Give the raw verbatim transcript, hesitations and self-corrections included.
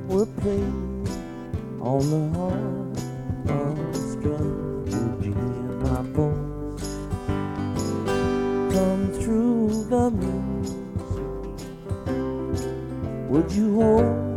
were playing on the heart of the string. Virginia, my voice come through the music. Would you hold